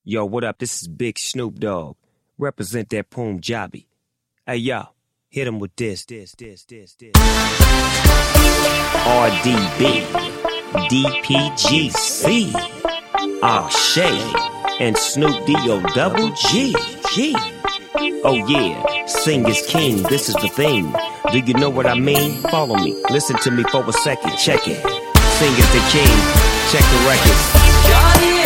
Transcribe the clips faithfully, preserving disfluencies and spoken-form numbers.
Yo, what up? This is Big Snoop Dogg. Represent that Punjabi. Hey, yo, hit him with this, this, this, this, this. R D B, D P G C, Shay, and Snoop D O double G, G. Oh yeah, sing is king, this is the thing. Do you know what I mean? Follow me, listen to me for a second, check it. Sing is the king, check the record.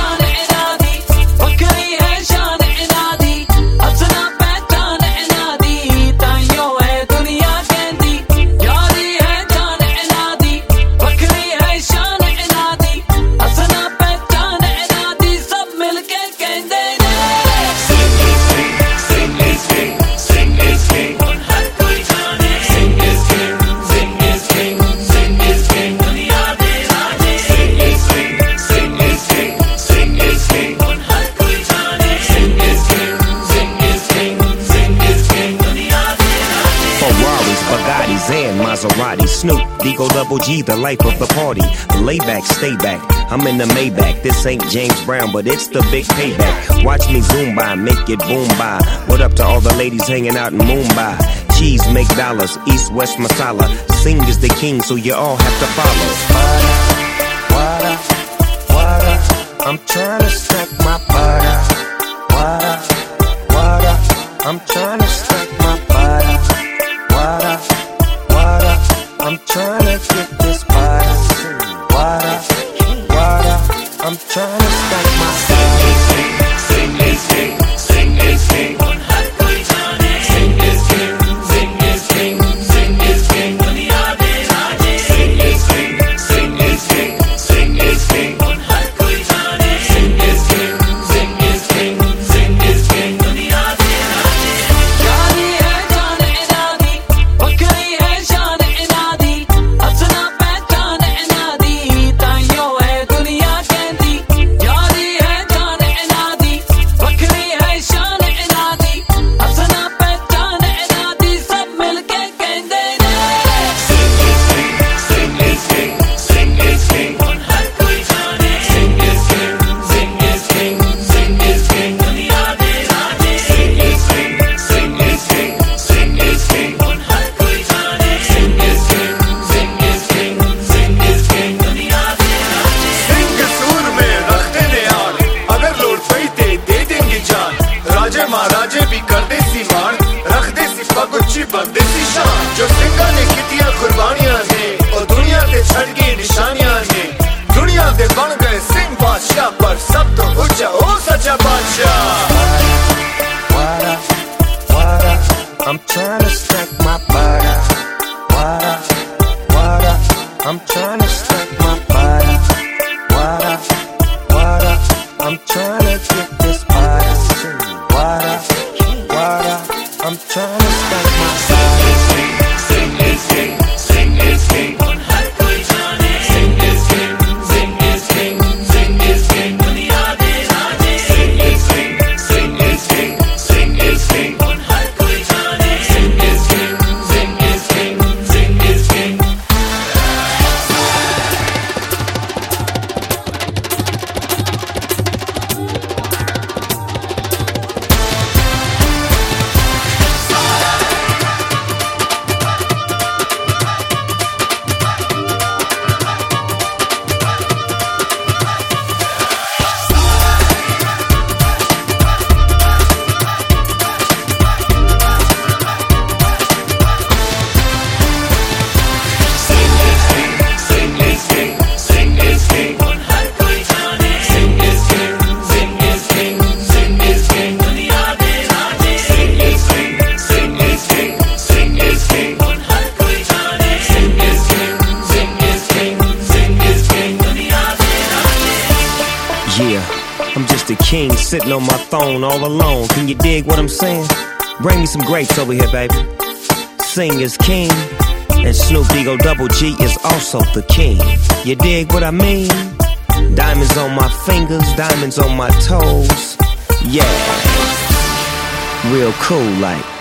And Maserati, Snoop, Digo Double G, the life of the party. Lay back, stay back, I'm in the Maybach. This ain't James Brown, but it's the big payback. Watch me zoom by, make it boom by. What up to all the ladies hanging out in Mumbai? Cheese make dollars, East West Masala. Sing is the king, so you all have to follow. Water, water, water, I'm trying to stack my butter. Water, water, I'm trying to stack my butter. Water, I'm tryna get this water, water, water. I'm tryna stack my water. Sing is king, sing is king, sing is king. हर कोई जाने sing is king, sing is king, sing is king. दुनिया दे राजे sing is king, sing is king, sing is king. हर कोई जाने sing is king, sing is king, sing is king. दुनिया दे राजे. जानी है जाने इनादी, बकरी है शान इनादी. बंदे सी शान जो सिंगा ने कितियां कुर्बानियां ने और दुनिया ते छड़ गई निशानियां ने दुनिया दे बन गए सिंह बादशाह पर सब तो ऊंचा ओ सच्चा बादशाह Water, water, I'm trying to stack my butter. Water, water, I'm trying to stack my butter. Water, water, I'm trying to get this butter. Water, water, I'm trying to stack my butter. Sing is king, sing is king. हर कोई जाने sing is king, sing is king, sing is king. दुनिया दे राजे sing is king, sing is king, sing is king. हर कोई जाने sing is king, sing is king, sing is king. Yeah, I'm just a king sitting on my throne all alone. Can you dig what I'm saying? Bring me some grapes over here, baby. Sing is king, and Snoop Digo Double G is also the king. You dig what I mean? Diamonds on my fingers, diamonds on my toes. Yeah, real cool like.